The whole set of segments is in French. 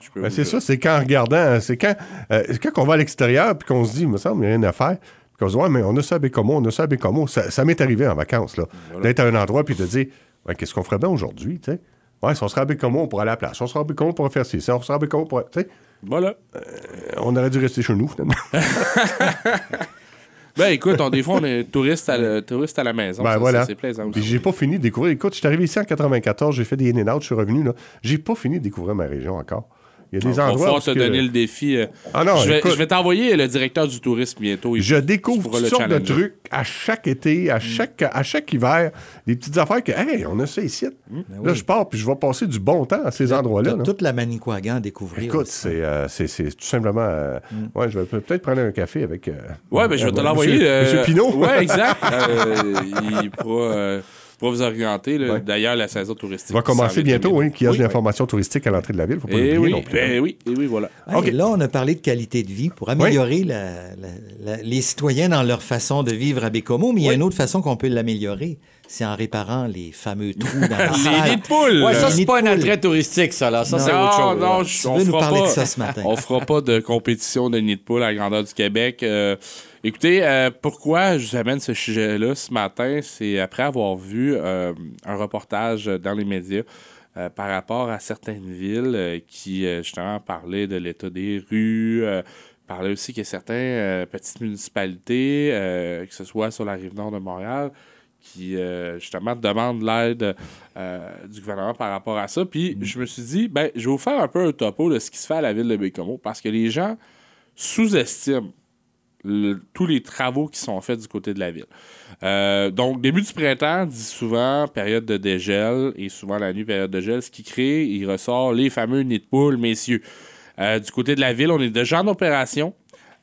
je peux Ben, c'est ça, c'est qu'en regardant, c'est quand on va à l'extérieur puis qu'on se dit, il me semble, il n'y a rien à faire. Puis qu'on se dit, ouais, mais on a ça à Bécomo, on a ça à Bécomo. Ça m'est arrivé en vacances, là. Voilà. D'être à un endroit puis de dire, ouais, qu'est-ce qu'on ferait bien aujourd'hui, tu sais? Ouais, si on serait à Bécomo, on pourrait aller à la place. Si on serait à Bécomo, on pourrait faire ci. Si on serait à Bécomo, on pourrait. Tu sais, Voilà. on aurait dû rester chez nous, finalement. Ben écoute, des fois, on est touriste à la maison. Ben ça, voilà. c'est plaisant aussi. Puis j'ai pas fini de découvrir. Écoute, je suis arrivé ici en 94, j'ai fait des in-and-out, je suis revenu, là. J'ai pas fini de découvrir ma région encore. Il y a des endroits. Il va te donner le défi. Ah non, je vais t'envoyer le directeur du tourisme bientôt. Je découvre toutes sortes de trucs à chaque été, à chaque hiver, des petites affaires que, hey, on a ça ici. Là, je pars puis je vais passer du bon temps à ces endroits-là. T'as toute la Manicouagan à découvrir. Écoute, aussi. c'est tout simplement. Ouais, je vais peut-être prendre un café avec. Ouais, ben je vais te l'envoyer. Monsieur Pinault. Ouais, exact. Il pourra vous orienter. Là. Ouais. D'ailleurs, la saison touristique va commencer bientôt, oui, qui a de oui, l'information touristique à l'entrée de la ville. Faut pas l'oublier oui, non plus. Oui, voilà. Okay. Là, on a parlé de qualité de vie pour améliorer les citoyens dans leur façon de vivre à Bécomo, mais il y a une autre façon qu'on peut l'améliorer. C'est en réparant les fameux trous dans la salle. Les nids de poules! Ouais, ça, c'est pas un attrait touristique, ça, là. Ça, c'est autre chose. Non, on veux nous parler de ça ce matin. On fera pas de compétition de nids de poules à la grandeur du Québec. Écoutez, pourquoi je vous amène ce sujet-là ce matin? C'est après avoir vu un reportage dans les médias par rapport à certaines villes qui, justement, parlaient de l'état des rues, parlaient aussi qu'il y a certaines petites municipalités, que ce soit sur la rive nord de Montréal, qui, justement, demandent l'aide du gouvernement par rapport à ça. Puis, je me suis dit, je vais vous faire un peu un topo de ce qui se fait à la ville de Bécomo, parce que les gens sous-estiment tous les travaux qui sont faits du côté de la ville. Donc, début du printemps, dit souvent période de dégel, et souvent la nuit, période de gel, ce qui crée, il ressort les fameux nids de poules, messieurs. Du côté de la ville, on est déjà en opération.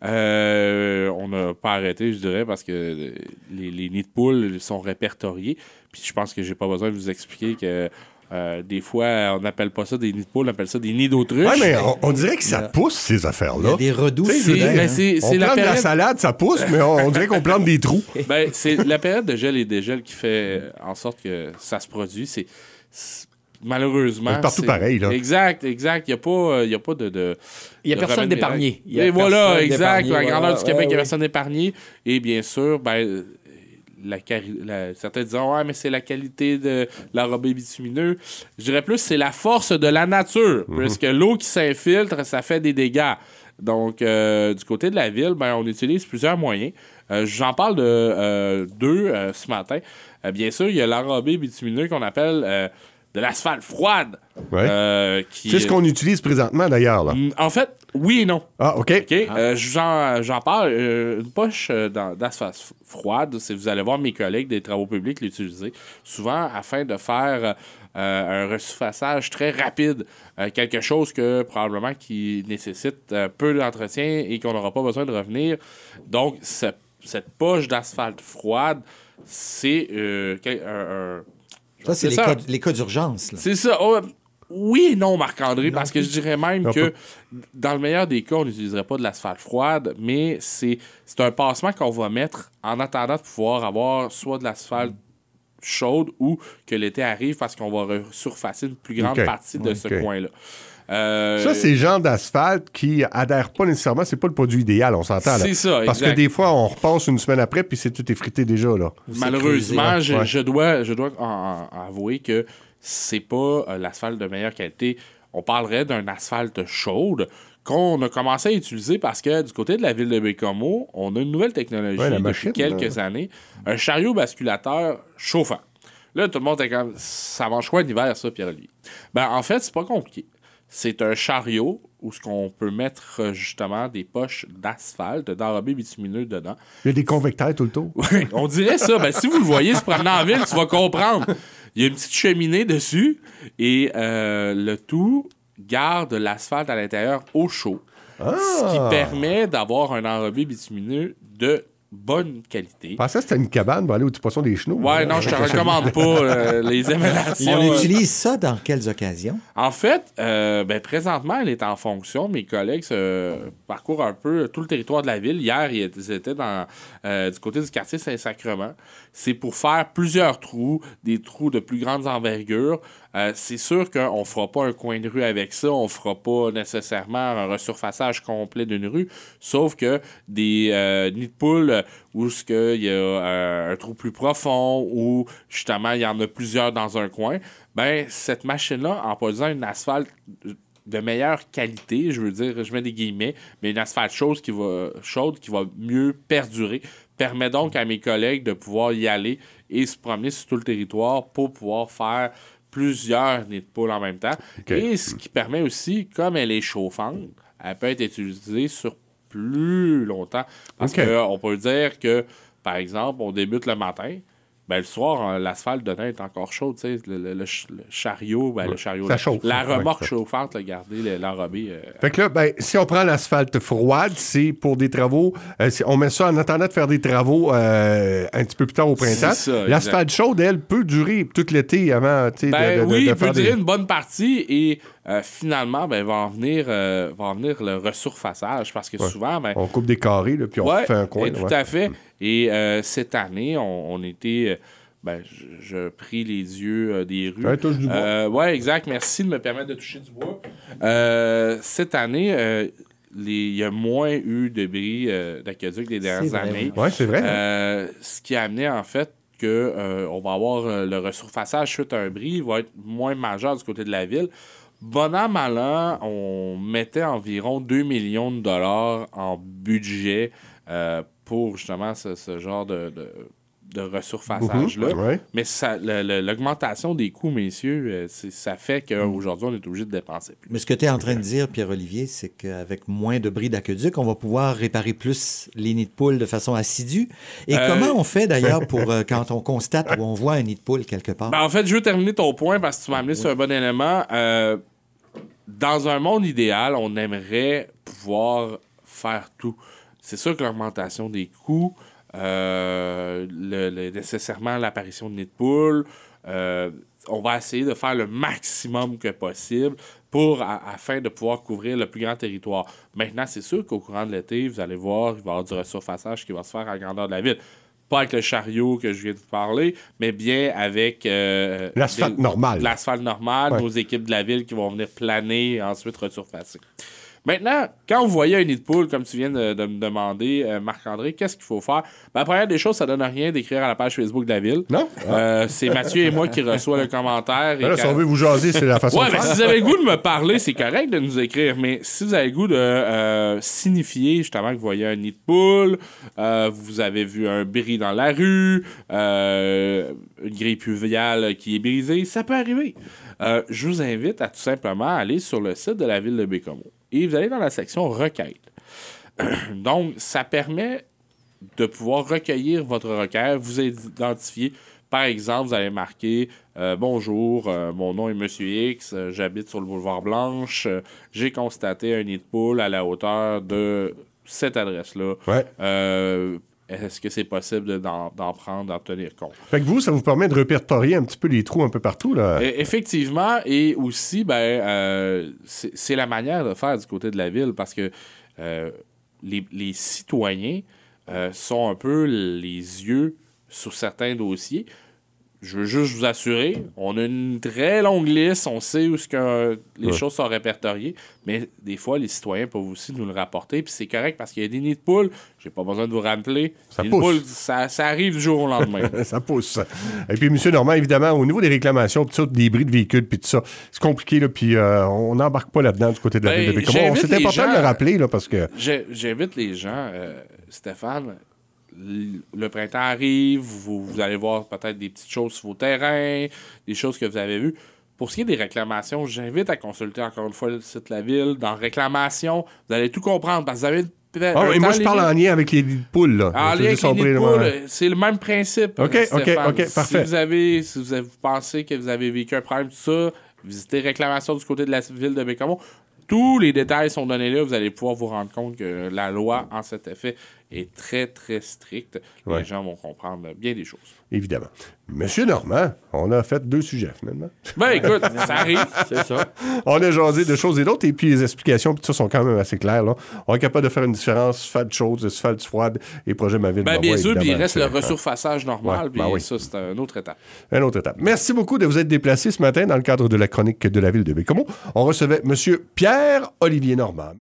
On n'a pas arrêté, je dirais, parce que les nids de poules sont répertoriés. Puis je pense que j'ai pas besoin de vous expliquer que des fois, on n'appelle pas ça des nids de poules, on appelle ça des nids d'autruche. Oui, mais on dirait que ça pousse, ces affaires-là. Il y a des redoux. On plante de la salade, ça pousse, mais on dirait qu'on plante des trous. C'est la période de gel et dégel qui fait en sorte que ça se produit. C'est malheureusement. C'est partout pareil, là. Exact. Il n'y a pas de. Il n'y a personne d'épargné. Et voilà, exact. La grandeur du Québec, il n'y a personne d'épargné. Et bien sûr, certains disent ouais, mais c'est la qualité de l'enrobé bitumineux. Je dirais plus c'est la force de la nature, puisque l'eau qui s'infiltre, ça fait des dégâts. Donc, du côté de la ville, on utilise plusieurs moyens. J'en parle de deux ce matin. Bien sûr, il y a l'enrobé bitumineux qu'on appelle de l'asphalte froide. Ouais. C'est ce qu'on utilise présentement, d'ailleurs. Là. En fait, oui et non. Ah, OK. J'en parle. Une poche d'asphalte froide, vous allez voir mes collègues des travaux publics l'utiliser, souvent afin de faire un resurfaçage très rapide. Quelque chose que probablement qui nécessite peu d'entretien et qu'on n'aura pas besoin de revenir. Donc, cette poche d'asphalte froide, c'est ça, c'est les cas d'urgence. Là. C'est ça. Oh, oui et non, Marc-André, parce que je dirais même que dans le meilleur des cas, on n'utiliserait pas de l'asphalte froide, mais c'est un passement qu'on va mettre en attendant de pouvoir avoir soit de l'asphalte chaude ou que l'été arrive parce qu'on va surfacer une plus grande partie de ce coin-là. Ça, c'est le genre d'asphalte qui adhère pas nécessairement. C'est pas le produit idéal, on s'entend. Là. C'est ça, parce que des fois, on repasse une semaine après puis c'est tout effrité déjà. Là. Malheureusement, je dois avouer que c'est pas l'asphalte de meilleure qualité. On parlerait d'un asphalte chaude qu'on a commencé à utiliser parce que du côté de la ville de Bécomo, on a une nouvelle technologie depuis quelques années, un chariot basculateur chauffant. Là, tout le monde est comme, ça mange quoi l'hiver, ça, Pierre-Olivier? En fait, c'est pas compliqué. C'est un chariot où ce qu'on peut mettre justement des poches d'asphalte, d'enrobé bitumineux dedans. Il y a des convecteurs tout le tour. Oui, on dirait ça. Si vous le voyez se promener en ville, tu vas comprendre. Il y a une petite cheminée dessus et le tout garde l'asphalte à l'intérieur au chaud. Ce qui permet d'avoir un enrobé bitumineux de bonne qualité. Je pensais que c'était une cabane pour aller au petit poisson des chenaux. Ouais, non, je te recommande pas les émanations. On utilise ça dans quelles occasions? En fait, présentement, elle est en fonction. Mes collègues parcourent un peu tout le territoire de la ville. Hier, ils étaient du côté du quartier Saint-Sacrement. C'est pour faire plusieurs trous, des trous de plus grande envergure, C'est sûr qu'on ne fera pas un coin de rue avec ça, on ne fera pas nécessairement un resurfaçage complet d'une rue, sauf que des nids de poules où il y a un trou plus profond, ou justement il y en a plusieurs dans un coin, ben cette machine-là, en produisant une asphalte de meilleure qualité, je veux dire, je mets des guillemets, mais une asphalte chaude qui va mieux perdurer, permet donc à mes collègues de pouvoir y aller et se promener sur tout le territoire pour pouvoir faire plusieurs nids de poules en même temps. Okay. Et ce qui permet aussi, comme elle est chauffante, elle peut être utilisée sur plus longtemps. Parce qu'on peut dire que, par exemple, on débute le matin, ben, le soir, l'asphalte dedans est encore chaud, tu sais, le chariot, ben, le chariot, la remorque chauffante, garder l'enrobé. Fait que là, ben, si on prend l'asphalte froide, c'est pour des travaux, on met ça en attendant de faire des travaux un petit peu plus tard au printemps. L'asphalte chaude, elle, peut durer tout l'été avant, tu sais, il peut durer une bonne partie et finalement, ben, va en venir le resurfaçage parce que souvent, ben, on coupe des carrés, là, puis on fait un coin. Tout à fait. Et cette année, on était... je prie les yeux des rues. Touche du bois. Oui, exact. Merci de me permettre de toucher du bois. Cette année, il y a moins eu de bris d'aqueduc des dernières années. Oui, c'est vrai. Ce qui a amené, en fait, qu'on va avoir le resurfaçage suite à un bris, il va être moins majeur du côté de la ville. Bon an, mal an, on mettait environ 2 millions de dollars en budget pour justement ce genre de resurfaçage-là. Ouais. Mais l'augmentation des coûts, messieurs, ça fait qu'aujourd'hui, on est obligé de dépenser plus. Mais ce que tu es en train de dire, Pierre-Olivier, c'est qu'avec moins de bris d'aqueduc, on va pouvoir réparer plus les nids de poules de façon assidue. Et comment on fait d'ailleurs pour quand on constate ou on voit un nid de poule quelque part? En fait, je veux terminer ton point parce que tu m'as amené sur un bon élément. Dans un monde idéal, on aimerait pouvoir faire tout. C'est sûr que l'augmentation des coûts, nécessairement l'apparition de nids de poules, on va essayer de faire le maximum que possible afin de pouvoir couvrir le plus grand territoire. Maintenant, c'est sûr qu'au courant de l'été, vous allez voir, il va y avoir du resurfaçage qui va se faire à la grandeur de la ville. Pas avec le chariot que je viens de vous parler, mais bien avec... l'asphalte normal. L'asphalte normal, nos équipes de la ville qui vont venir planer et ensuite resurfacer. Maintenant, quand vous voyez un nid de poule, comme tu viens de me demander, Marc-André, qu'est-ce qu'il faut faire? La première des choses, ça donne rien d'écrire à la page Facebook de la ville. Non? C'est Mathieu et moi qui reçoit le commentaire. Là, si on veut vous jaser, c'est la façon de faire. Si vous avez le goût de me parler, c'est correct de nous écrire. Mais si vous avez le goût de signifier justement que vous voyez un nid de poule, vous avez vu un bris dans la rue, une grille pluviale qui est brisée, ça peut arriver. Je vous invite à tout simplement aller sur le site de la ville de Bécomo. Et vous allez dans la section requête. Donc, ça permet de pouvoir recueillir votre requête, vous identifier. Par exemple, vous allez marquer bonjour, mon nom est Monsieur X, j'habite sur le boulevard Blanche, j'ai constaté un nid de poule à la hauteur de cette adresse-là. Ouais. Est-ce que c'est possible d'en tenir compte? Fait que vous, ça vous permet de répertorier un petit peu les trous un peu partout, là? Effectivement, et aussi, c'est la manière de faire du côté de la ville, parce que les citoyens sont un peu les yeux sur certains dossiers. Je veux juste vous assurer, on a une très longue liste, on sait où les choses sont répertoriées, mais des fois, les citoyens peuvent aussi nous le rapporter, puis c'est correct parce qu'il y a des nids de poules, j'ai pas besoin de vous rappeler. Ça les pousse. Poules, ça arrive du jour au lendemain. Ça pousse. Et puis, M. Normand, évidemment, au niveau des réclamations, pis ça, des bris de véhicules, puis tout ça, c'est compliqué, là, puis on n'embarque pas là-dedans du côté de la ville de Bécomo. C'est important de le rappeler, là, parce que... J'invite les gens, Stéphane... Le printemps arrive, vous allez voir peut-être des petites choses sur vos terrains, des choses que vous avez vues. Pour ce qui est des réclamations, j'invite à consulter encore une fois le site de la ville. Dans réclamation, vous allez tout comprendre parce que vous avez et moi, je parle en lien avec les nids de poules. Là. En lien avec les nids de poules, c'est le même principe. OK, parfait. Si vous pensez que vous avez vécu un problème, tout ça, visitez réclamation du côté de la ville de Bécomo. Tous les détails sont donnés là. Vous allez pouvoir vous rendre compte que la loi, en cet effet, est très, très stricte. Les gens vont comprendre bien des choses. Évidemment. Monsieur Normand, on a fait 2 sujets, finalement. Ben, écoute, ça arrive, c'est ça. On a jasé de choses et d'autres, et puis les explications, puis tout ça sont quand même assez claires, là. On est capable de faire une différence, asphalte chaude, asphalte froide, et projet Ma Ville. Ben, bien sûr, puis il reste le resurfaçage normal, puis ça, c'est une autre étape. Une autre étape. Merci beaucoup de vous être déplacé ce matin dans le cadre de la chronique de la Ville de Baie-Comeau. On recevait M. Pierre-Olivier Normand.